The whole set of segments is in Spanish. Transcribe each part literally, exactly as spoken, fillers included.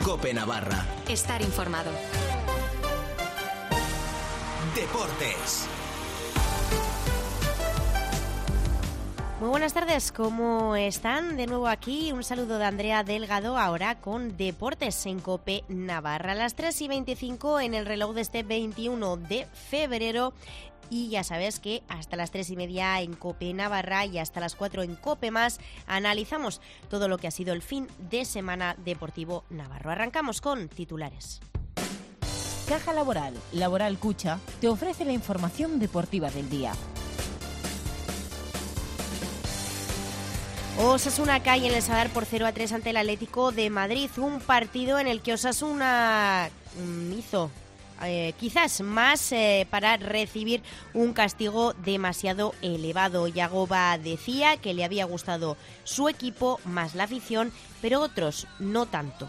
COPE Navarra. Estar informado. Deportes. Muy buenas tardes, ¿cómo están? De nuevo aquí, un saludo de Andrea Delgado, ahora con Deportes en COPE Navarra. A las tres y veinticinco en el reloj de este veintiuno de febrero. Y ya sabes que hasta las tres y media en COPE Navarra y hasta las cuatro en COPE Más analizamos todo lo que ha sido el fin de semana deportivo navarro. Arrancamos con titulares. Caja Laboral, Laboral Cucha, te ofrece la información deportiva del día. Osasuna cae en el Sadar por cero a tres ante el Atlético de Madrid, un partido en el que Osasuna hizo eh, quizás más eh, para recibir un castigo demasiado elevado. Yagoba decía que le había gustado su equipo más la afición, pero otros no tanto.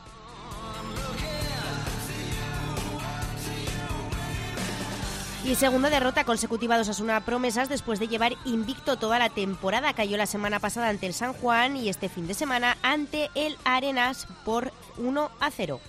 Y segunda derrota consecutiva de Osasuna Promesas después de llevar invicto toda la temporada. Cayó la semana pasada ante el San Juan y este fin de semana ante el Arenas por uno a cero.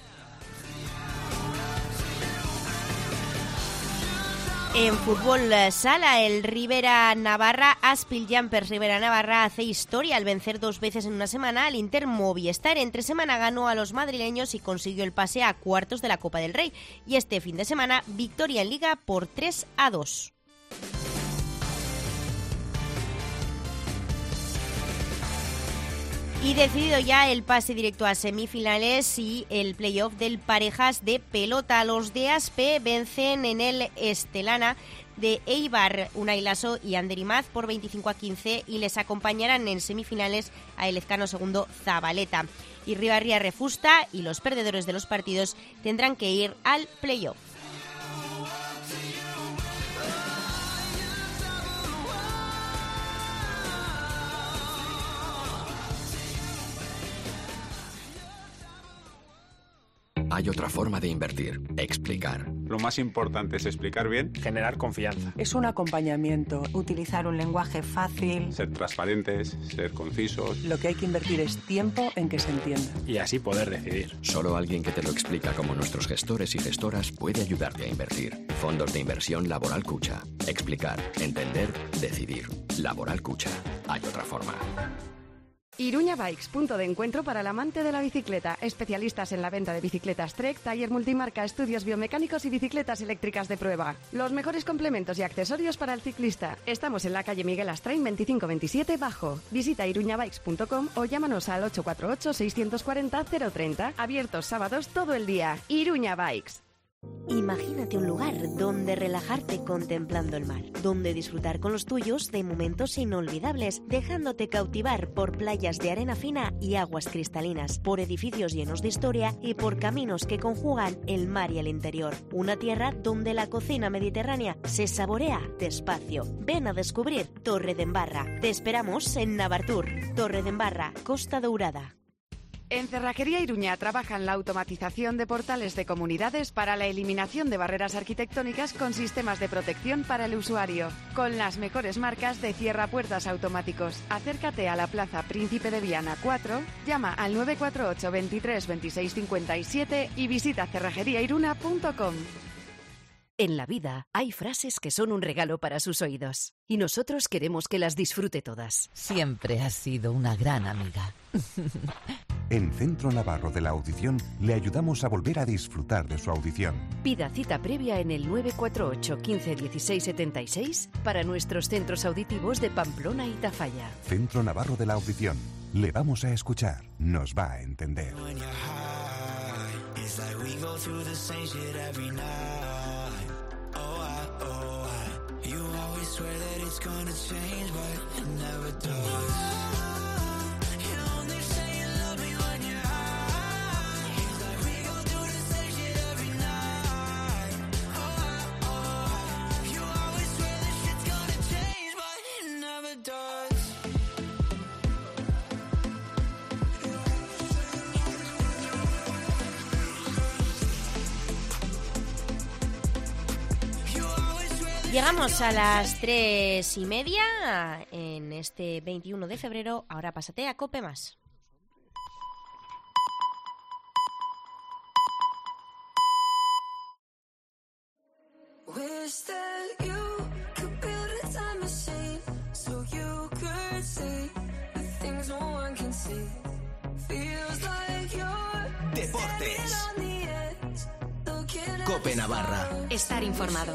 En fútbol sala, el Rivera Navarra, Aspil Jumpers Rivera Navarra hace historia al vencer dos veces en una semana al Inter Movistar. Entre semana ganó a los madrileños y consiguió el pase a cuartos de la Copa del Rey. Y este fin de semana, victoria en Liga por tres a dos. Y decidido ya el pase directo a semifinales y el playoff del parejas de pelota. Los de Aspe vencen en el Estelana de Eibar, Unai Laso y Ander Imaz por veinticinco a quince y les acompañarán en semifinales a el Ezcano segundo Zabaleta. Y Ribarria Refusta y los perdedores de los partidos tendrán que ir al playoff. Hay otra forma de invertir, explicar. Lo más importante es explicar bien, generar confianza. Es un acompañamiento, utilizar un lenguaje fácil, ser transparentes, ser concisos. Lo que hay que invertir es tiempo en que se entienda. Y así poder decidir. Solo alguien que te lo explica como nuestros gestores y gestoras puede ayudarte a invertir. Fondos de inversión Laboral Cucha. Explicar, entender, decidir. Laboral Cucha. Hay otra forma. Iruña Bikes, punto de encuentro para el amante de la bicicleta. Especialistas en la venta de bicicletas Trek, taller multimarca, estudios biomecánicos y bicicletas eléctricas de prueba. Los mejores complementos y accesorios para el ciclista. Estamos en la calle Miguel Astrain veinticinco veintisiete Bajo. Visita iruña bikes punto com o llámanos al ocho cuatro ocho, seis cuatro cero, cero treinta. Abiertos sábados todo el día. Iruña Bikes. Imagínate un lugar donde relajarte contemplando el mar, donde disfrutar con los tuyos de momentos inolvidables, dejándote cautivar por playas de arena fina y aguas cristalinas, por edificios llenos de historia y por caminos que conjugan el mar y el interior. Una tierra donde la cocina mediterránea se saborea despacio. Ven a descubrir Torredembarra. Te esperamos en Navartur, Torredembarra, Costa Dourada. En Cerrajería Iruña trabajan la automatización de portales de comunidades para la eliminación de barreras arquitectónicas con sistemas de protección para el usuario. Con las mejores marcas de cierrapuertas automáticos. Acércate a la Plaza Príncipe de Viana cuatro, llama al nueve cuatro ocho, veintitrés, veintiséis, cincuenta y siete y visita cerrajería iruna punto com. En la vida hay frases que son un regalo para sus oídos y nosotros queremos que las disfrute todas. Siempre has sido una gran amiga. En Centro Navarro de la Audición le ayudamos a volver a disfrutar de su audición. Pida cita previa en el nueve cuatro ocho, quince, dieciséis, setenta y seis para nuestros centros auditivos de Pamplona y Tafalla. Centro Navarro de la Audición. Le vamos a escuchar. Nos va a entender. Llegamos a las tres y media en este veintiuno de febrero. Ahora pásate a COPE Más. Deportes. COPE Navarra. Estar informado.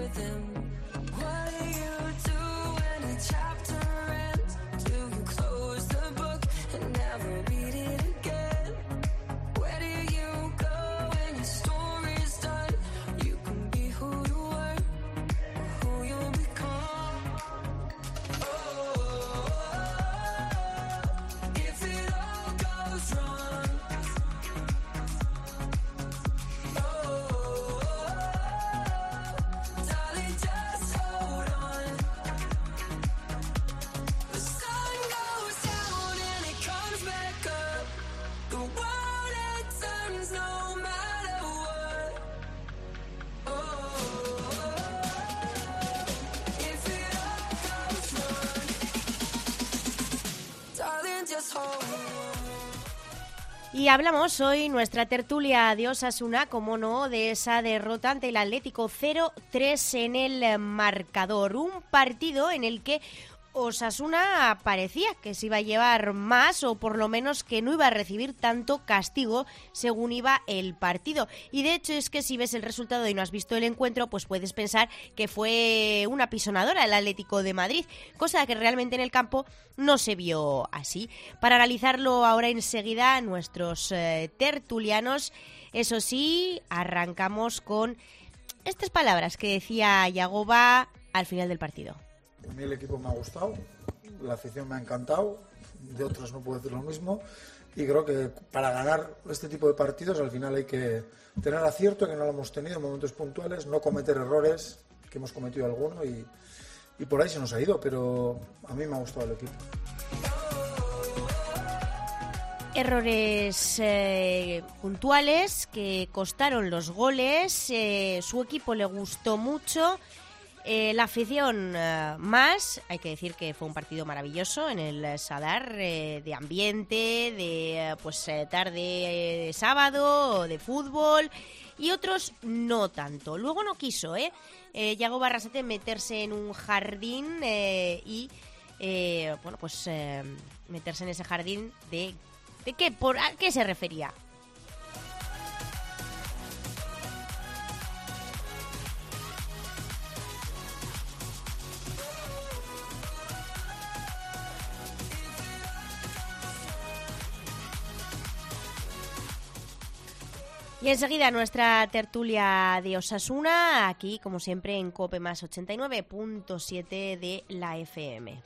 Y hablamos hoy, nuestra tertulia de Osasuna, como no, de esa derrota ante el Atlético cero tres en el marcador. Un partido en el que Osasuna parecía que se iba a llevar más, o por lo menos que no iba a recibir tanto castigo según iba el partido. Y de hecho es que si ves el resultado y no has visto el encuentro, pues puedes pensar que fue una pisonadora el Atlético de Madrid, cosa que realmente en el campo no se vio así. Para analizarlo ahora enseguida, nuestros eh, tertulianos, eso sí, arrancamos con estas palabras que decía Yagoba al final del partido. A mí el equipo me ha gustado, la afición me ha encantado, de otros no puedo decir lo mismo, y creo que para ganar este tipo de partidos al final hay que tener acierto, que no lo hemos tenido en momentos puntuales, no cometer errores, que hemos cometido alguno, y, y por ahí se nos ha ido, pero a mí me ha gustado el equipo. Errores eh, puntuales que costaron los goles, eh, su equipo le gustó mucho. Eh, la afición eh, más, hay que decir que fue un partido maravilloso en el Sadar, eh, de ambiente, de pues eh, tarde de sábado, de fútbol, y otros no tanto. Luego no quiso, ¿eh? eh Yago Barrasate meterse en un jardín eh, y, eh, bueno, pues eh, meterse en ese jardín de, ¿de qué? ¿Por a qué se refería? Y enseguida nuestra tertulia de Osasuna, aquí como siempre en COPE más ochenta y nueve punto siete de la F M.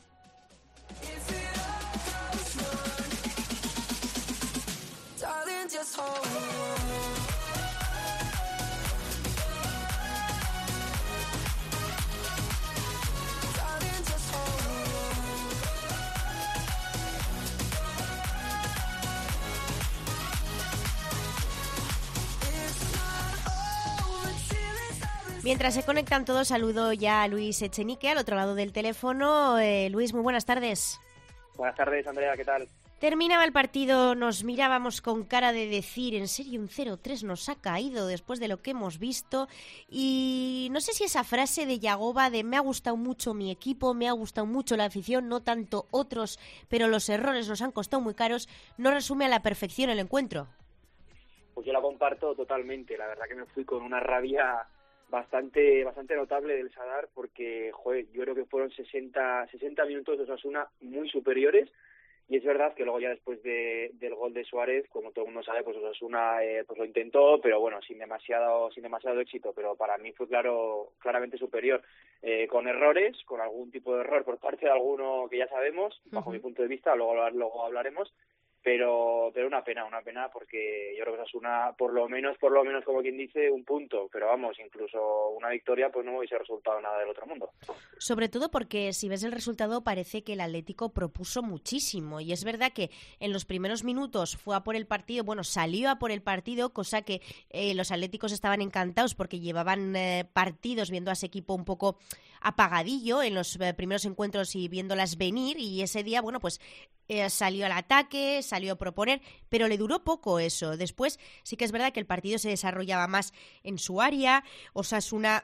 Mientras se conectan todos, saludo ya a Luis Echenique al otro lado del teléfono. Eh, Luis, muy buenas tardes. Buenas tardes, Andrea, ¿qué tal? Terminaba el partido, nos mirábamos con cara de decir, en serio, un cero tres nos ha caído después de lo que hemos visto. Y no sé si esa frase de Yagoba de me ha gustado mucho mi equipo, me ha gustado mucho la afición, no tanto otros, pero los errores nos han costado muy caros, no resume a la perfección el encuentro. Pues yo la comparto totalmente, la verdad que me fui con una rabia bastante bastante notable del Sadar, porque joder, yo creo que fueron sesenta minutos de Osasuna muy superiores, y es verdad que luego ya después de, del gol de Suárez, como todo el mundo sabe, pues Osasuna eh, pues lo intentó, pero bueno, sin demasiado sin demasiado éxito, pero para mí fue claro claramente superior, eh, con errores, con algún tipo de error por parte de alguno que ya sabemos, bajo uh-huh. mi punto de vista, luego luego hablaremos. Pero pero una pena, una pena, porque yo creo que Osasuna, por lo menos, por lo menos como quien dice, un punto, pero vamos, incluso una victoria, pues no hubiese resultado nada del otro mundo. Sobre todo porque si ves el resultado parece que el Atlético propuso muchísimo, y es verdad que en los primeros minutos fue a por el partido, bueno, salió a por el partido, cosa que eh, los atléticos estaban encantados porque llevaban eh, partidos viendo a ese equipo un poco apagadillo en los eh, primeros encuentros y viéndolas venir, y ese día, bueno, pues eh, salió al ataque, salió a proponer, pero le duró poco eso. Después sí que es verdad que el partido se desarrollaba más en su área, Osasuna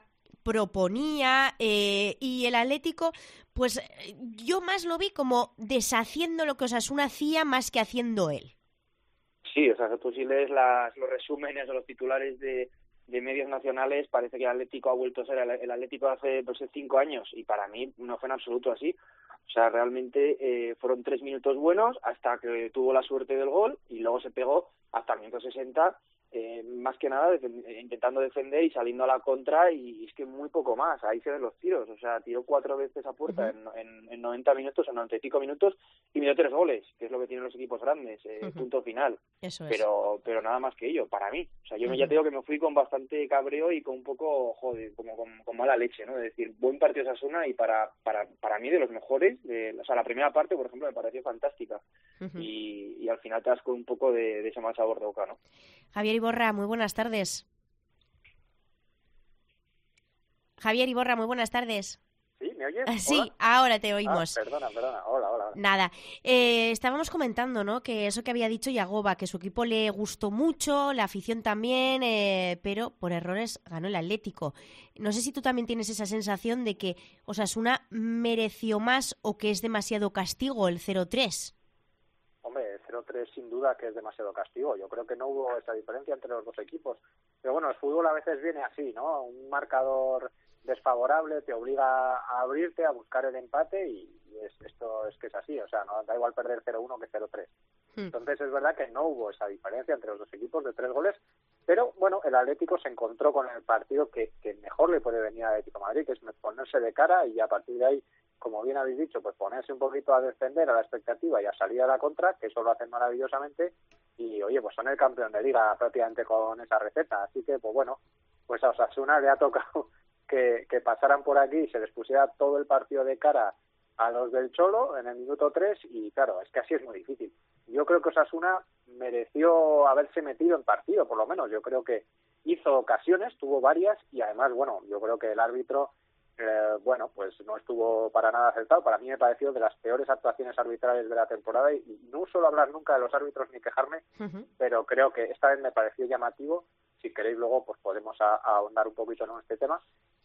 proponía eh, y el Atlético, pues yo más lo vi como deshaciendo lo que Osasuna hacía más que haciendo él. Sí, o sea, que tú si lees las, los resúmenes o los titulares de, de medios nacionales, parece que el Atlético ha vuelto a ser el, el Atlético de hace pues, cinco años, y para mí no fue en absoluto así. O sea, realmente eh, fueron tres minutos buenos hasta que tuvo la suerte del gol, y luego se pegó hasta el minuto sesenta, eh, más que nada def- intentando defender y saliendo a la contra, y es que muy poco más, ahí se ven los tiros. O sea, tiró cuatro veces a puerta uh-huh. en, en, en noventa minutos, en noventa y pico minutos, y metió tres goles, que es lo que tienen los equipos grandes, eh, uh-huh. punto final. Eso es. Pero pero nada más que ello, para mí. O sea, yo uh-huh. ya te digo que me fui con bastante cabreo y con un poco, joder, como con, con mala leche, ¿no? Es decir, buen partido de Osasuna, y para para para mí de los mejores. De, o sea, la primera parte, por ejemplo, me pareció fantástica. Uh-huh. Y, y al final te das con un poco de, de ese mal sabor de boca, ¿no? Javier Iborra, muy buenas tardes. Javier Iborra, muy buenas tardes. ¿Sí? ¿Me oyes? Sí, ¿Hola? ahora te oímos. Ah, perdona, perdona. Hola, hola. Nada. Eh, estábamos comentando, ¿no?, que eso que había dicho Yagoba, que su equipo le gustó mucho, la afición también, eh, pero por errores ganó el Atlético. No sé si tú también tienes esa sensación de que Osasuna mereció más o que es demasiado castigo el cero tres. Hombre, el cero tres sin duda que es demasiado castigo. Yo creo que no hubo esa diferencia entre los dos equipos. Pero bueno, el fútbol a veces viene así, ¿no? Un marcador desfavorable te obliga a abrirte, a buscar el empate, y es, esto es que es así. O sea, no da igual perder cero uno que cero tres. Hmm. Entonces es verdad que no hubo esa diferencia entre los dos equipos de tres goles. Pero bueno, el Atlético se encontró con el partido que, que mejor le puede venir al Atlético de Madrid, que es ponerse de cara, y a partir de ahí, como bien habéis dicho, pues ponerse un poquito a defender a la expectativa y a salir a la contra, que eso lo hacen maravillosamente, y oye, pues son el campeón de liga prácticamente con esa receta. Así que, pues bueno, pues a Osasuna le ha tocado que, que pasaran por aquí y se les pusiera todo el partido de cara a los del Cholo en el minuto tres, y claro, es que así es muy difícil. Yo creo que Osasuna mereció haberse metido en partido, por lo menos. Yo creo que hizo ocasiones, tuvo varias, y además, bueno, yo creo que el árbitro Eh, bueno, pues no estuvo para nada acertado. Para mí me pareció de las peores actuaciones arbitrales de la temporada, y, y no suelo hablar nunca de los árbitros ni quejarme, uh-huh. pero creo que esta vez me pareció llamativo. Si queréis luego pues podemos a, a ahondar un poquito en este tema,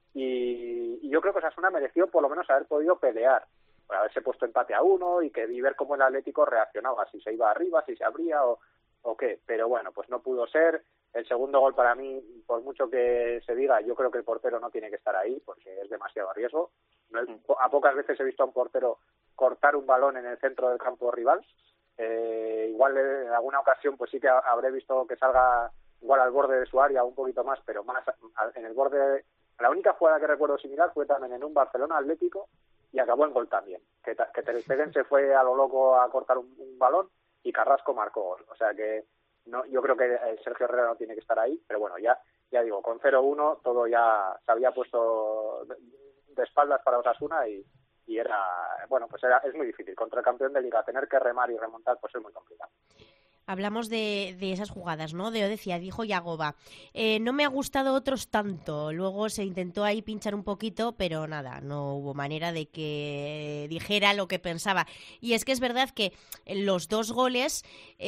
y, y yo creo que Osasuna mereció por lo menos haber podido pelear, por haberse puesto empate a uno, y que y ver cómo el Atlético reaccionaba, si se iba arriba, si se abría o, o qué, pero bueno, pues no pudo ser. El segundo gol, para mí, por mucho que se diga, yo creo que el portero no tiene que estar ahí, porque es demasiado riesgo. A pocas veces he visto a un portero cortar un balón en el centro del campo rival. Eh, igual en alguna ocasión pues sí que habré visto que salga igual al borde de su área un poquito más, pero más en el borde. La única jugada que recuerdo similar fue también en un Barcelona Atlético, y acabó en gol también. Que, que Ter Stegen se fue a lo loco a cortar un, un balón, y Carrasco marcó gol. O sea que no, yo creo que Sergio Herrera no tiene que estar ahí, pero bueno, ya ya digo, con cero uno todo ya se había puesto de, de espaldas para Osasuna, y, y era, bueno, pues era es muy difícil. Contra el campeón de Liga tener que remar y remontar, pues es muy complicado. Hablamos de, de esas jugadas, ¿no? De decía, dijo Yagoba. Eh, no me ha gustado otros tanto. Luego se intentó ahí pinchar un poquito, pero nada, no hubo manera de que dijera lo que pensaba. Y es que es verdad que los dos goles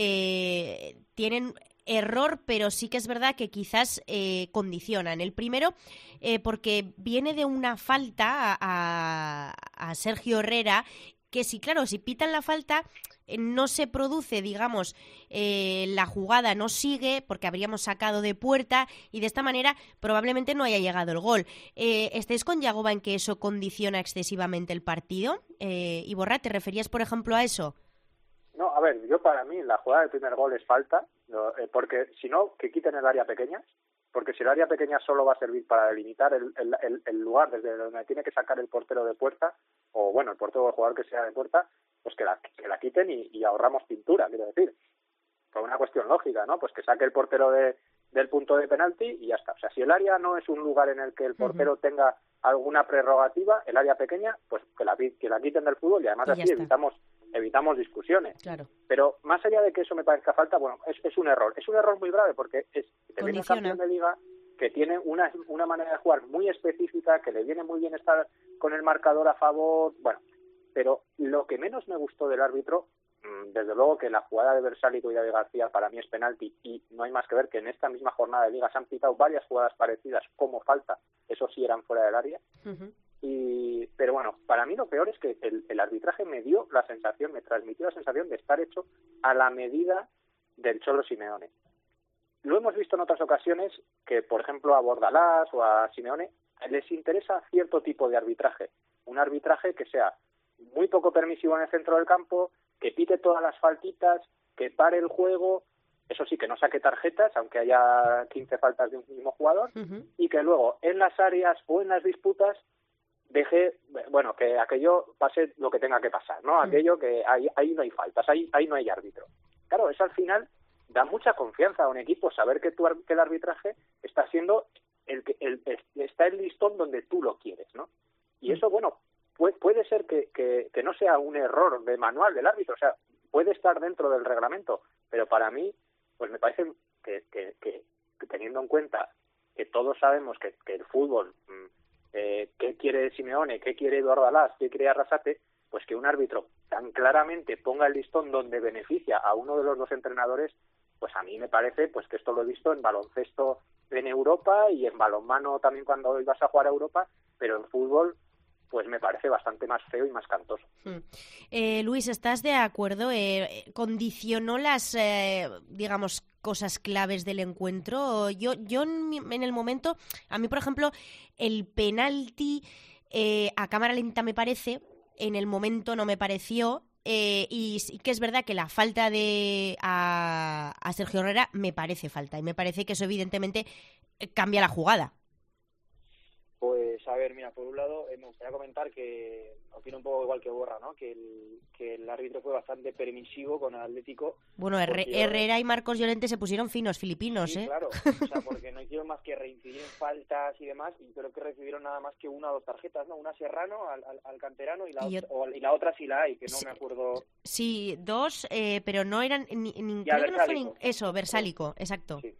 eh, tienen error, pero sí que es verdad que quizás eh, condicionan. El primero, eh, porque viene de una falta a, a, a Sergio Herrera, que sí, claro, si pitan la falta no se produce, digamos, eh, la jugada no sigue porque habríamos sacado de puerta, y de esta manera probablemente no haya llegado el gol. Eh, ¿Estáis con Yagoba en que eso condiciona excesivamente el partido? Eh, Iborra, ¿te referías, por ejemplo, a eso? No, a ver, yo para mí la jugada del primer gol es falta, no, eh, porque si no, que quiten el área pequeña, porque si el área pequeña solo va a servir para delimitar el, el, el, el lugar desde donde tiene que sacar el portero de puerta, o bueno, el portero o el jugador que sea de puerta, pues que la, que la quiten y, y ahorramos pintura, quiero decir. Por una cuestión lógica, ¿no? Pues que saque el portero de, del punto de penalti y ya está. O sea, si el área no es un lugar en el que el portero uh-huh. tenga alguna prerrogativa, el área pequeña, pues que la, que la quiten del fútbol, y además y así evitamos evitamos discusiones. Claro. Pero más allá de que eso me parezca falta, bueno, es, es un error. Es un error muy grave, porque es te viene un campeón de liga que tiene una, una manera de jugar muy específica, que le viene muy bien estar con el marcador a favor, bueno, pero lo que menos me gustó del árbitro desde luego que la jugada de Versálico y David García para mí es penalti, y no hay más que ver que en esta misma jornada de Liga se han pitado varias jugadas parecidas como falta, eso sí eran fuera del área. Uh-huh. Y pero bueno, para mí lo peor es que el, el arbitraje me dio la sensación, me transmitió la sensación de estar hecho a la medida del Cholo Simeone. Lo hemos visto en otras ocasiones que, por ejemplo, a Bordalás o a Simeone les interesa cierto tipo de arbitraje, un arbitraje que sea muy poco permisivo en el centro del campo, que pite todas las faltitas, que pare el juego, eso sí, que no saque tarjetas, aunque haya quince faltas de un mismo jugador, uh-huh. y que luego en las áreas o en las disputas deje, bueno, que aquello pase lo que tenga que pasar, ¿no? Uh-huh. Aquello que ahí, ahí no hay faltas, ahí, ahí no hay árbitro. Claro, eso al final da mucha confianza a un equipo, saber que, tu, que el arbitraje está siendo el que el, el, está el listón donde tú lo quieres, ¿no? Y eso, bueno, puede, puede ser que, que, que no sea un error de manual del árbitro, o sea, puede estar dentro del reglamento, pero para mí, pues me parece que, que, que, que teniendo en cuenta que todos sabemos que, que el fútbol, eh, qué quiere Simeone, qué quiere Eduardo Alás, qué quiere Arrasate, pues que un árbitro tan claramente ponga el listón donde beneficia a uno de los dos entrenadores, pues a mí me parece pues que esto lo he visto en baloncesto en Europa y en balonmano también cuando ibas a jugar a Europa, pero en fútbol pues me parece bastante más feo y más cantoso. Hmm. Eh, Luis, ¿estás de acuerdo? Eh, ¿Condicionó las, eh, digamos, cosas claves del encuentro? Yo, yo en, mi, en el momento, a mí, por ejemplo, el penalti eh, a cámara lenta me parece, en el momento no me pareció, eh, y sí que es verdad que la falta de a, a Sergio Herrera me parece falta, y me parece que eso evidentemente cambia la jugada. Pues a ver, mira, por un lado eh, me gustaría comentar que opino un poco igual que Borra, ¿no? Que el, que el árbitro fue bastante permisivo con el Atlético. Bueno, Herre- yo... Herrera y Marcos Llorente se pusieron finos, filipinos, sí, ¿eh? claro, o sea, porque no hicieron más que reincidir en faltas y demás, y creo que recibieron nada más que una o dos tarjetas, ¿no? Una Serrano al, al, al canterano y la, y, otra, o, y la otra sí la hay, que no sí, me acuerdo. Sí, dos, eh, pero no eran, ni, ni, creo que no fue ni, eso, Versálico, exacto. Sí,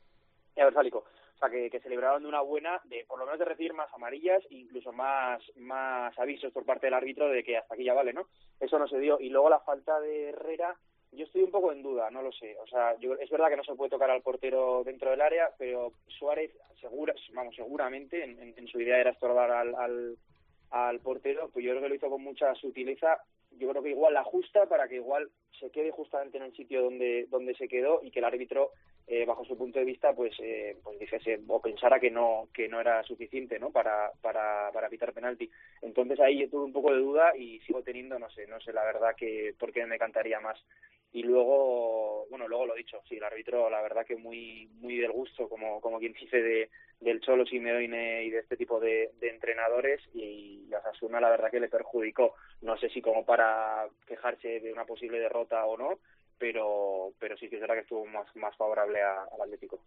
y a Versálico. O sea, que, que se libraron de una buena, de por lo menos de recibir más amarillas e incluso más más avisos por parte del árbitro de que hasta aquí ya vale, ¿no? Eso no se dio. Y luego la falta de Herrera, yo estoy un poco en duda, no lo sé. O sea, yo, es verdad que no se puede tocar al portero dentro del área, pero Suárez, segura, vamos, seguramente, en, en, en su idea era estorbar al, al, al portero, pues yo creo que lo hizo con mucha sutileza. Yo creo que igual la ajusta para que igual se quede justamente en el sitio donde donde se quedó y que el árbitro, eh, bajo su punto de vista, pues eh, pues dijese o pensara que no que no era suficiente, ¿no? Para para para pitar penalti. Entonces ahí yo tuve un poco de duda y sigo teniendo, no sé, no sé la verdad que por qué me cantaría más. Y luego, bueno, luego lo dicho, sí, el árbitro, la verdad que muy muy del gusto, como como quien dice, de del Cholo Simeone y de este tipo de, de entrenadores, y a Osasuna la verdad que le perjudicó. No sé si como para quejarse de una posible derrota o no, pero pero sí que es verdad que estuvo más, más favorable a, al Atlético.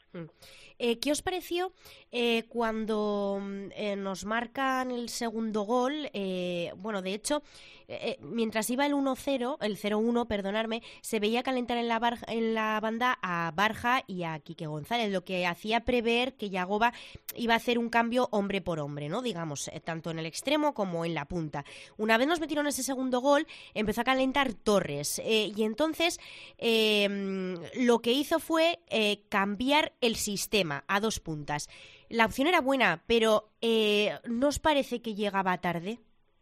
Eh, ¿Qué os pareció eh, cuando eh, nos marcan el segundo gol? Eh, bueno, de hecho, eh, mientras iba el uno cero, el cero uno, perdonadme, se veía calentar en la, bar, en la banda a Barja y a Quique González, lo que hacía prever que Yagoba iba a hacer un cambio hombre por hombre, ¿no? Digamos, eh, tanto en el extremo como en la punta. Una vez nos metieron ese segundo gol, empezó a calentar Torres, eh, y entonces eh, lo que hizo fue eh, cambiar el sistema a dos puntas. La opción era buena, pero eh, ¿no os parece que llegaba tarde?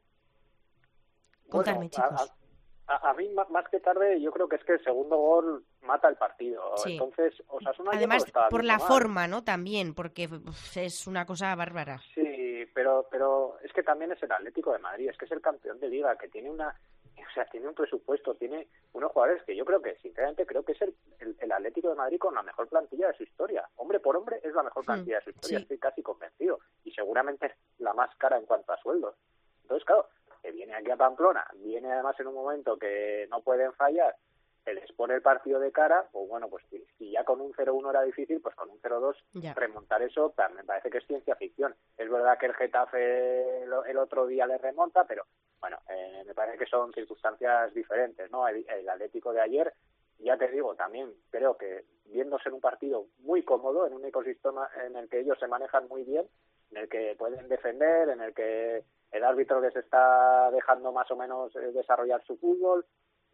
Contadme, bueno, chicos. A, a, a mí, más que tarde, yo creo que es que el segundo gol mata el partido. Sí. Entonces, Osasuna además, no lo por la mal. forma, ¿no? También, porque uf, es una cosa bárbara. Sí, pero pero es que también es el Atlético de Madrid, es que es el campeón de Liga, que tiene una... O sea, tiene un presupuesto, tiene unos jugadores que yo creo que, sinceramente, creo que es el, el, el Atlético de Madrid con la mejor plantilla de su historia. Hombre por hombre es la mejor plantilla de su historia, sí. Estoy casi convencido. Y seguramente es la más cara en cuanto a sueldos. Entonces, claro, que viene aquí a Pamplona, viene además en un momento que no pueden fallar, se les pone el partido de cara, pues bueno, pues si, si ya con un cero uno era difícil, pues con un cero dos ya. Remontar eso me parece que es ciencia ficción. Es verdad que el Getafe el, el otro día le remonta, pero bueno, eh, me parece que son circunstancias diferentes, ¿no? El, el Atlético de ayer, ya te digo, también creo que viéndose en un partido muy cómodo, en un ecosistema en el que ellos se manejan muy bien, en el que pueden defender, en el que el árbitro les está dejando más o menos eh, desarrollar su fútbol.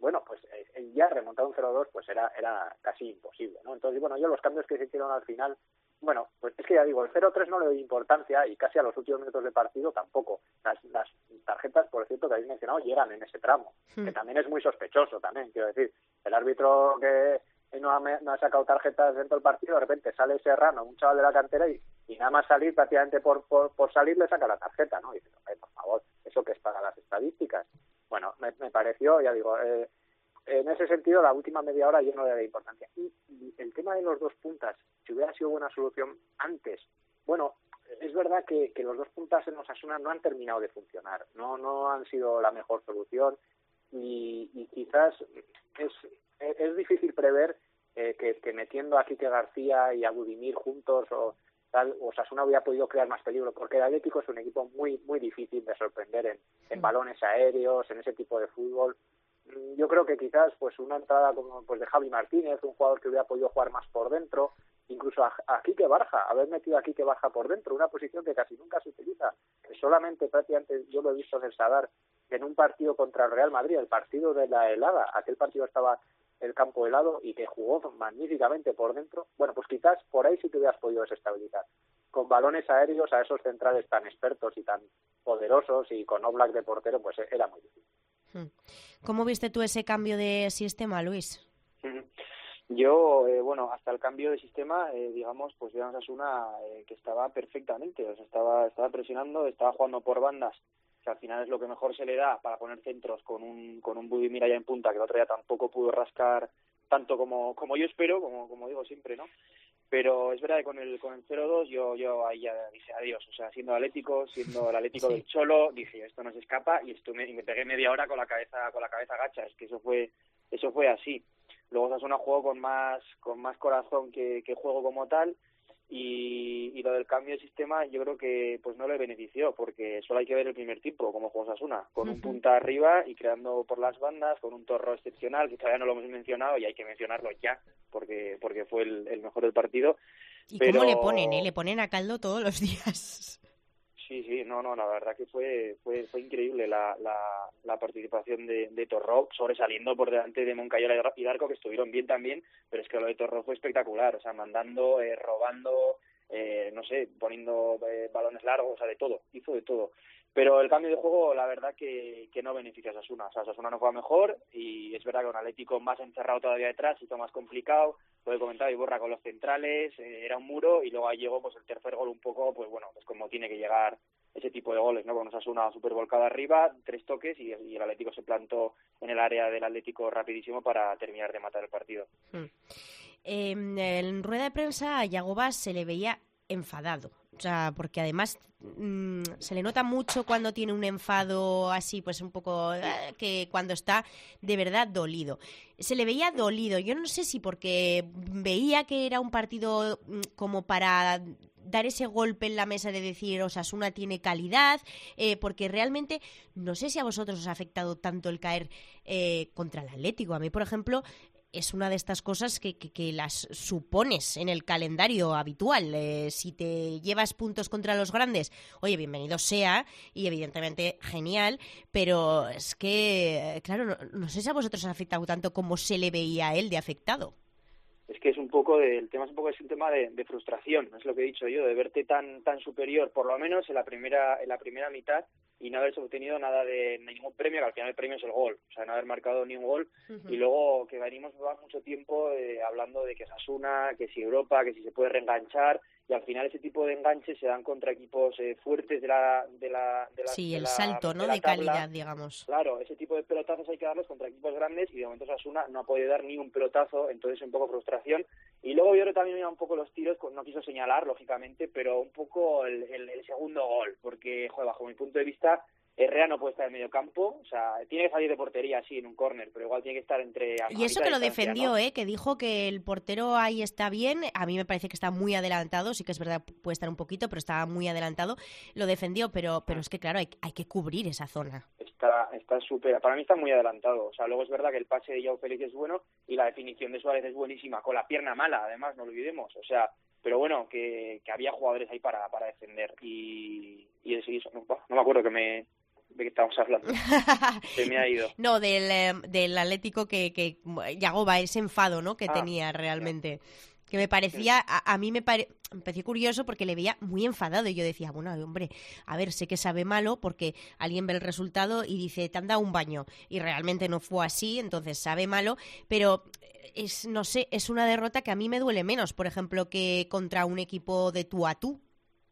bueno, pues eh, ya remontar un cero dos pues era era casi imposible, ¿no? Entonces, bueno, yo los cambios que se hicieron al final, bueno, pues es que ya digo, el cero tres no le doy importancia y casi a los últimos minutos de partido tampoco. Las, las tarjetas, por cierto, que habéis mencionado, llegan en ese tramo, hmm. que también es muy sospechoso también, quiero decir, el árbitro que no ha, no ha sacado tarjetas dentro del partido, de repente sale Serrano, un chaval de la cantera, y, y nada más salir, prácticamente por, por, por salir, le saca la tarjeta, ¿no? Y dice, por favor, ¿eso qué es para las estadísticas? Bueno, me, me pareció, ya digo, eh, en ese sentido, la última media hora yo no le doy importancia. Y, y el tema de los dos puntas, si hubiera sido buena solución antes, bueno, es verdad que, que los dos puntas en Osasuna no han terminado de funcionar, no no han sido la mejor solución y, y quizás es, es, es difícil prever eh, que, que metiendo a Quique García y a Budimir juntos o tal, Osasuna hubiera podido crear más peligro, porque el Atlético es un equipo muy muy difícil de sorprender en, en balones aéreos, en ese tipo de fútbol. Yo creo que quizás pues una entrada como pues de Javi Martínez, un jugador que hubiera podido jugar más por dentro, incluso a, a Quique Barja, haber metido a Quique Barja por dentro, una posición que casi nunca se utiliza, que solamente prácticamente yo lo he visto en el Sadar en un partido contra el Real Madrid, el partido de la helada, aquel partido estaba el campo helado y que jugó magníficamente por dentro. Bueno, pues quizás por ahí sí que hubieras podido desestabilizar. Con balones aéreos a esos centrales tan expertos y tan poderosos y con Oblak de portero, pues era muy difícil. ¿Cómo viste tú ese cambio de sistema, Luis? Yo, eh, bueno, hasta el cambio de sistema, eh, digamos, pues digamos Osasuna eh, que estaba perfectamente, o sea, estaba estaba presionando, estaba jugando por bandas, que al final es lo que mejor se le da para poner centros con un con un Budimir allá en punta, que el otro día tampoco pudo rascar tanto como como yo espero, como como digo siempre, ¿no? Pero es verdad que con el con el cero dos yo yo ahí ya dije adiós, o sea, siendo Atlético, siendo el Atlético sí. del Cholo, dije, esto no se escapa, y esto me, y me pegué media hora con la cabeza con la cabeza gacha, es que eso fue eso fue así. Luego Osasuna jugó con más con más corazón que, que juego como tal, y, y lo del cambio de sistema yo creo que pues no le benefició, porque solo hay que ver el primer tiempo como jugó Osasuna, con uh-huh. un punta arriba y creando por las bandas, con un Torro excepcional, que todavía no lo hemos mencionado y hay que mencionarlo ya, porque porque fue el, el mejor del partido. ¿Y Pero... cómo le ponen, eh? Le ponen a caldo todos los días. Sí, sí, no, no, la verdad que fue fue, fue increíble la, la, la participación de, de Torró, sobresaliendo por delante de Moncayola y Darko, que estuvieron bien también, pero es que lo de Torró fue espectacular, o sea, mandando, eh, robando, eh, no sé, poniendo eh, balones largos, o sea, de todo, hizo de todo. Pero el cambio de juego, la verdad que, que no beneficia a Osasuna, o sea, Osasuna no juega mejor, y es verdad que un Atlético más encerrado todavía detrás, hizo más complicado, lo he comentado, y Borra con los centrales, eh, era un muro, y luego ahí llegó pues el tercer gol un poco, pues bueno, pues como tiene que llegar ese tipo de goles, ¿no? Con Osasuna súper volcada arriba, tres toques, y, y el Atlético se plantó en el área del Atlético rapidísimo para terminar de matar el partido. Hmm. Eh, en rueda de prensa a Yagoba se le veía enfadado, o sea, porque además mmm, se le nota mucho cuando tiene un enfado así, pues un poco eh, que cuando está de verdad dolido. Se le veía dolido, yo no sé si porque veía que era un partido mmm, como para dar ese golpe en la mesa de decir Osasuna tiene calidad, eh, porque realmente no sé si a vosotros os ha afectado tanto el caer eh, contra el Atlético. A mí, por ejemplo, es una de estas cosas que, que, que las supones en el calendario habitual. Eh, si te llevas puntos contra los grandes, oye, bienvenido sea, y evidentemente genial, pero es que, claro, no, no sé si a vosotros os ha afectado tanto como se le veía a él de afectado. Es que es un poco de, el tema es un poco es un tema de, de frustración, es lo que he dicho yo, de verte tan tan superior, por lo menos en la primera en la primera mitad, y no haber obtenido nada de ningún premio, que al final el premio es el gol, o sea, no haber marcado ni un gol, uh-huh. y luego que venimos mucho tiempo eh, hablando de que Osasuna, que si Europa, que si se puede reenganchar, y al final ese tipo de enganches se dan contra equipos eh, fuertes de la de la de la sí de el la, salto, ¿no? de, de calidad, digamos. Claro, ese tipo de pelotazos hay que darlos contra equipos grandes, y de momento Osasuna no ha podido dar ni un pelotazo, entonces un poco frustración. Y luego yo creo que también me iba un poco los tiros, no quiso señalar, lógicamente, pero un poco el, el, el segundo gol, porque, joder, bajo mi punto de vista, Herrera no puede estar en medio campo, o sea, tiene que salir de portería, sí, en un córner, pero igual tiene que estar entre... A, y eso que lo defendió, ¿no? ¿eh? Que dijo que el portero ahí está bien, a mí me parece que está muy adelantado, sí que es verdad, puede estar un poquito, pero está muy adelantado, lo defendió, pero pero es que, claro, hay, hay que cubrir esa zona. Está está súper, para mí está muy adelantado, o sea, luego es verdad que el pase de Joao Félix es bueno, y la definición de Suárez es buenísima, con la pierna mala, además, no lo olvidemos, o sea... Pero bueno, que, que había jugadores ahí para, para defender, y, y eso, no, no me acuerdo que me... ¿De qué estamos hablando? Se me ha ido. No, del, eh, del Atlético que, que Yagoba, ese enfado, ¿no? Que ah, tenía realmente. Yeah. Que me parecía, a, a mí me, pare, me pareció curioso porque le veía muy enfadado y yo decía, bueno, hombre, a ver, sé que sabe malo porque alguien ve el resultado y dice, te han dado un baño. Y realmente no fue así, entonces sabe malo, pero es, no sé, es una derrota que a mí me duele menos, por ejemplo, que contra un equipo de tú a tú.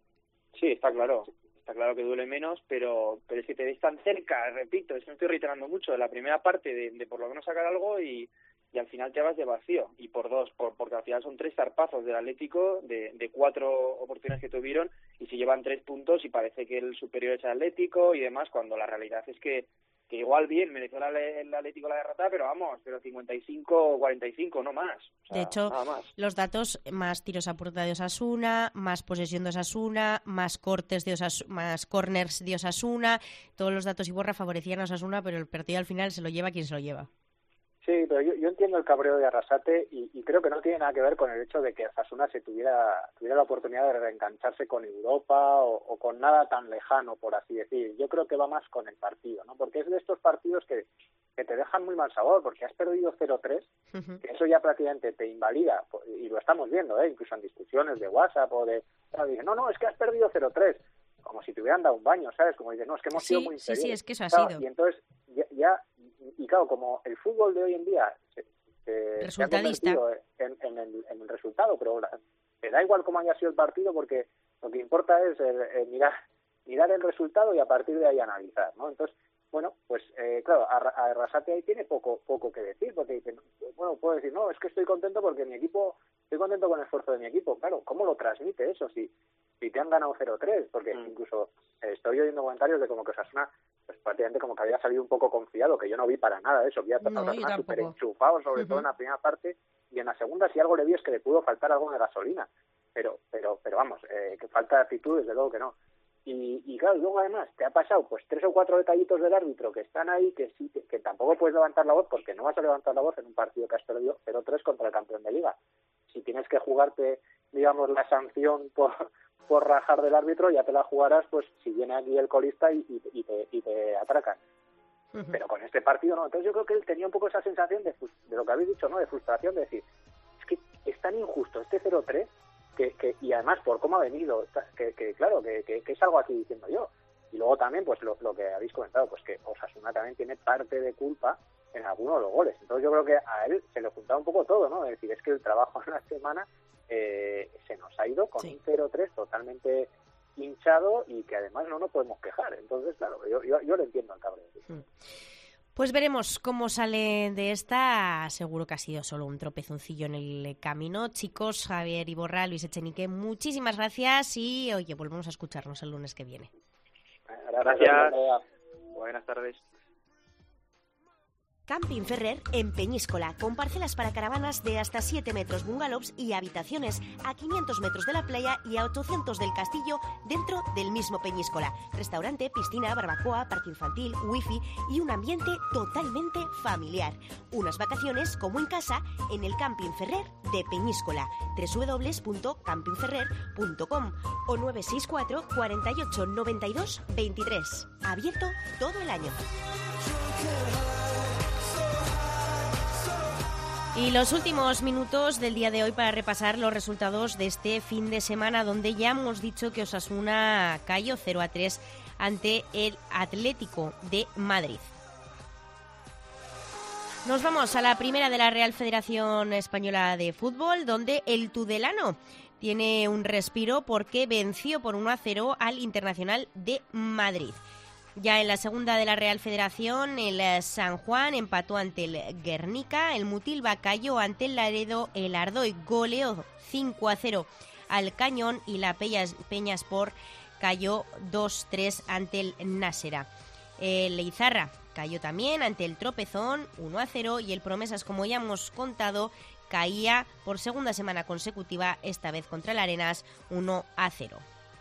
Sí, está claro. Está claro que duele menos, pero pero es que te ves tan cerca, repito, es que me estoy reiterando mucho, de la primera parte de, de por lo menos sacar algo y, y al final te vas de vacío, y por dos, por, porque al final son tres zarpazos del Atlético, de, de cuatro oportunidades que tuvieron, y se llevan tres puntos y parece que el superior es el Atlético y demás, cuando la realidad es que que igual bien mereció el Atlético la derrota, pero vamos, pero cincuenta y cinco o cuarenta y cinco, no más. O sea, de hecho, nada más. Los datos, más tiros a puerta de Osasuna, más posesión de Osasuna, más cortes de Osasuna, más corners de Osasuna, todos los datos y borra favorecían a Osasuna, pero el partido al final se lo lleva quien se lo lleva. Sí, pero yo, yo entiendo el cabreo de Arrasate y, y creo que no tiene nada que ver con el hecho de que Osasuna se tuviera tuviera la oportunidad de reengancharse con Europa o, o con nada tan lejano, por así decir. Yo creo que va más con el partido, ¿no? Porque es de estos partidos que, que te dejan muy mal sabor, porque has perdido cero tres, uh-huh. que eso ya prácticamente te invalida, y lo estamos viendo, ¿eh? Incluso en discusiones de WhatsApp o de... Dicen, no, no, es que has perdido cero tres, como si te hubieran dado un baño, ¿sabes? Como dicen, no, es que hemos sí, sido muy inferiores. Sí, sí, es que eso ha claro, sido. Y entonces ya... ya Y claro, como el fútbol de hoy en día se, se, se ha convertido en, en, el, en el resultado, pero te da igual cómo haya sido el partido porque lo que importa es el, el mirar, mirar el resultado y a partir de ahí analizar, ¿no? Entonces, bueno, pues eh, claro, a, a Arrasate ahí tiene poco poco que decir, porque dice, bueno, puedo decir, no, es que estoy contento porque mi equipo, estoy contento con el esfuerzo de mi equipo. Claro, ¿cómo lo transmite eso si, si te han ganado cero tres? Porque mm. incluso eh, estoy oyendo comentarios de como que Osasuna pues prácticamente como que había salido un poco confiado, que yo no vi para nada de eso, vi a Osasuna súper enchufado, sobre uh-huh. todo en la primera parte, y en la segunda si algo le vi es que le pudo faltar algo de gasolina, pero pero pero vamos, eh, que falta de actitud, desde luego que no. Y, y claro, luego además te ha pasado pues tres o cuatro detallitos del árbitro que están ahí, que sí que, que tampoco puedes levantar la voz, porque no vas a levantar la voz en un partido que has perdido cero tres contra el campeón de Liga. Si tienes que jugarte, digamos, la sanción por, por rajar del árbitro, ya te la jugarás pues si viene aquí el colista y, y, y, te, y te atracan. Uh-huh. Pero con este partido no. Entonces yo creo que él tenía un poco esa sensación de, de lo que habéis dicho, ¿no? De frustración, de decir, es que es tan injusto este cero tres que, que y además por cómo ha venido, que, que claro, que, que, que es algo aquí diciendo yo. Y luego también pues lo, lo que habéis comentado, pues que Osasuna también tiene parte de culpa en algunos de los goles. Entonces yo creo que a él se le juntaba un poco todo, ¿no? Es decir, es que el trabajo en la semana eh, se nos ha ido con sí. un cero tres totalmente hinchado y que además no nos podemos quejar. Entonces, claro, yo, yo, yo le entiendo al cabrón. Mm. Pues veremos cómo sale de esta. Seguro que ha sido solo un tropezoncillo en el camino. Chicos, Javier Iborra, Luis Echenique, muchísimas gracias y, oye, volvemos a escucharnos el lunes que viene. Gracias. Buenas tardes. Camping Ferrer en Peñíscola, con parcelas para caravanas de hasta siete metros, bungalows y habitaciones a quinientos metros de la playa y a ochocientos del castillo dentro del mismo Peñíscola. Restaurante, piscina, barbacoa, parque infantil, wifi y un ambiente totalmente familiar. Unas vacaciones como en casa en el Camping Ferrer de Peñíscola. doble u doble u doble u punto camping ferrer punto com o nueve seis cuatro, cuarenta y ocho, noventa y dos, veintitrés. Abierto todo el año. Y los últimos minutos del día de hoy para repasar los resultados de este fin de semana, donde ya hemos dicho que Osasuna cayó cero a tres ante el Atlético de Madrid. Nos vamos a la primera de la Real Federación Española de Fútbol, donde el Tudelano tiene un respiro porque venció por uno a cero al Internacional de Madrid. Ya en la segunda de la Real Federación, el San Juan empató ante el Guernica, el Mutilva cayó ante el Laredo, el Ardoy goleó cinco a cero al Cañón y la Peñaspor cayó dos tres ante el Násera. El Izarra cayó también ante el Tropezón uno a cero y el Promesas, como ya hemos contado, caía por segunda semana consecutiva, esta vez contra el Arenas uno a cero.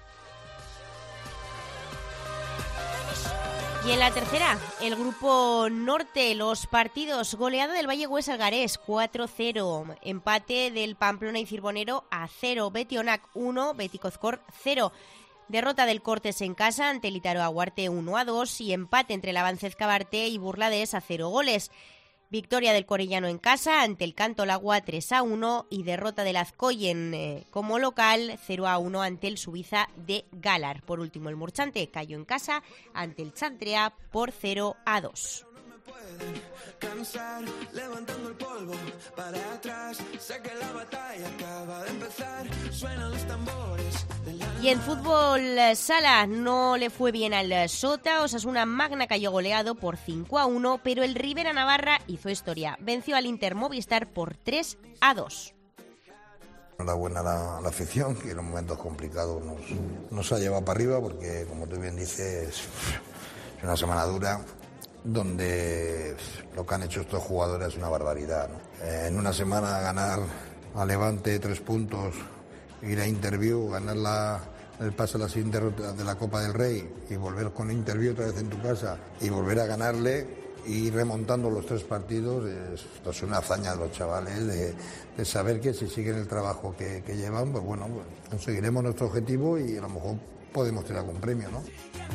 Y en la tercera, el Grupo Norte, los partidos, goleada del Valle Hues Algarés cuatro cero, empate del Pamplona y Cirbonero a cero, Betionac uno, Beticozcor cero, Derrota del Cortes en casa ante el Ítaro Aguarte uno a dos y empate entre el Avancez Cabarte y Burladés a cero goles. Victoria del Corellano en casa ante el Cantolagua tres a uno y derrota del Azcoyen eh, como local cero a uno ante el Subiza de Galar. Por último, el Murchante cayó en casa ante el Chantrea por cero a dos. Cansar, levantando el polvo para atrás, sé que la batalla acaba de empezar, suenan los tambores de la... Y en fútbol sala no le fue bien al Sota, Osasuna Magna cayó goleado por cinco a uno, pero el Rivera Navarra hizo historia, venció al Inter Movistar por tres a dos. Enhorabuena a la, a la afición, que en los momentos complicados nos, nos ha llevado para arriba, porque como tú bien dices, es una semana dura, donde lo que han hecho estos jugadores es una barbaridad, ¿no? En una semana ganar a Levante tres puntos, ir a Interview, ganar la, el pase a la siguiente ronda de la Copa del Rey y volver con Interview otra vez en tu casa y volver a ganarle y ir remontando los tres partidos, es, esto es una hazaña de los chavales, de, de saber que si siguen el trabajo que, que llevan, pues bueno, pues conseguiremos nuestro objetivo y a lo mejor podemos tener algún premio, ¿no?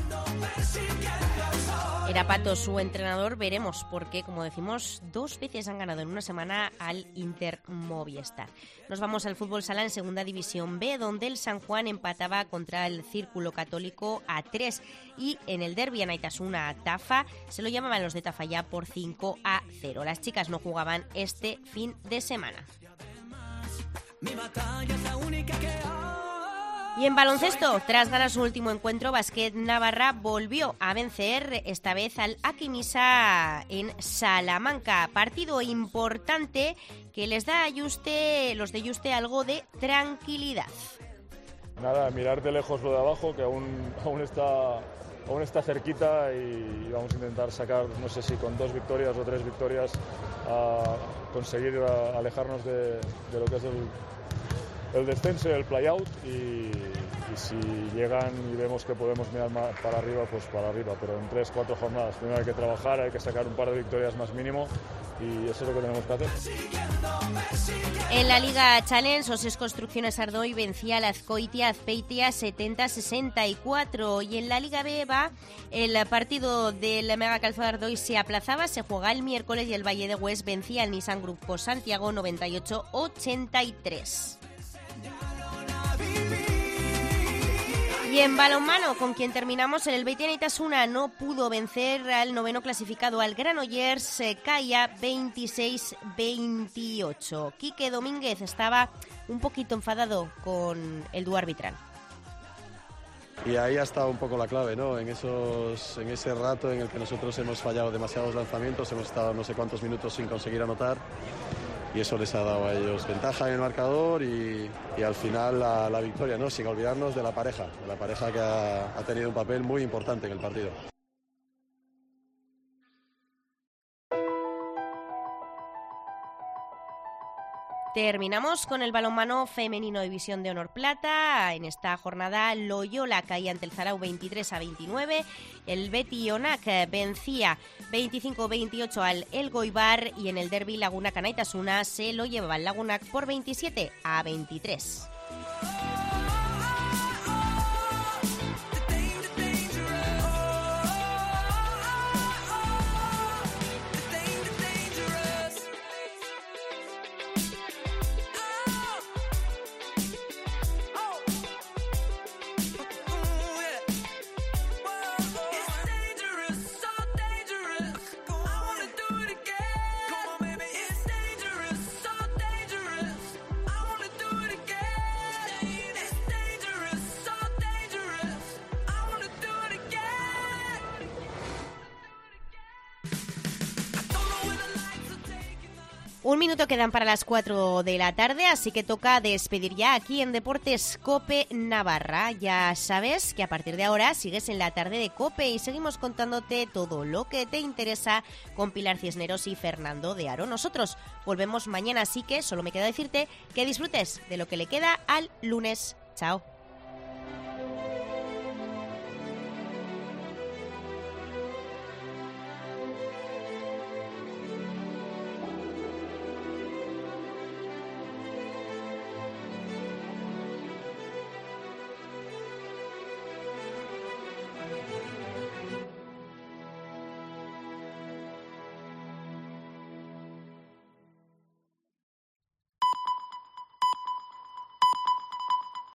Era Pato su entrenador, veremos, porque como decimos, dos veces han ganado en una semana al Inter Movistar. Nos vamos al fútbol sala en Segunda División B, donde el San Juan empataba contra el Círculo Católico a tres y en el derbi Anaitasuna a Tafa se lo llamaban los de Tafa ya por cinco a cero. Las chicas no jugaban este fin de semana. Mi batalla es la única que Y en baloncesto, tras ganar su último encuentro, Basquet Navarra volvió a vencer, esta vez al Aquimisa en Salamanca. Partido importante que les da a Yuste, los de Yuste algo de tranquilidad. Nada, mirar de lejos lo de abajo, que aún, aún, está, aún está cerquita y vamos a intentar sacar, no sé si con dos victorias o tres victorias, a conseguir a, alejarnos de, de lo que es el... el descenso y el play-out y, y si llegan y vemos que podemos mirar más para arriba, pues para arriba, pero en tres, cuatro jornadas. Primero hay que trabajar, hay que sacar un par de victorias más mínimo y eso es lo que tenemos que hacer. En la Liga Challenge, Oses Construcciones Ardoy vencía al Azcoitia Azpeitia setenta a sesenta y cuatro y en la Liga B va el partido del Mega Calzado Ardoy se aplazaba, se juega el miércoles y el Valle de Hues vencía al Nissan Grupo Santiago noventa y ocho a ochenta y tres. Y en balonmano, con quien terminamos, el Beitiana Itasuna no pudo vencer al noveno clasificado, al Granollers, se caía veintiséis a veintiocho. Quique Domínguez estaba un poquito enfadado con el dúo arbitral. Y ahí ha estado un poco la clave, ¿no? En, esos, en ese rato en el que nosotros hemos fallado demasiados lanzamientos, hemos estado no sé cuántos minutos sin conseguir anotar. Y eso les ha dado a ellos ventaja en el marcador y, y al final la, la victoria, ¿no? Sin olvidarnos de la pareja, de la pareja que ha, ha tenido un papel muy importante en el partido. Terminamos con el balonmano femenino División de Honor Plata. En esta jornada Loyola caía ante el Zarau veintitrés a veintinueve. El Beti Onak vencía veinticinco a veintiocho al Elgoibar y en el derbi Laguna Canaitasuna se lo llevaba el Lagunac por veintisiete a veintitrés. Un minuto quedan para las cuatro de la tarde, así que toca despedir ya aquí en Deportes COPE Navarra. Ya sabes que a partir de ahora sigues en la tarde de COPE y seguimos contándote todo lo que te interesa con Pilar Cisneros y Fernando de Aro. Nosotros volvemos mañana, así que solo me queda decirte que disfrutes de lo que le queda al lunes. Chao.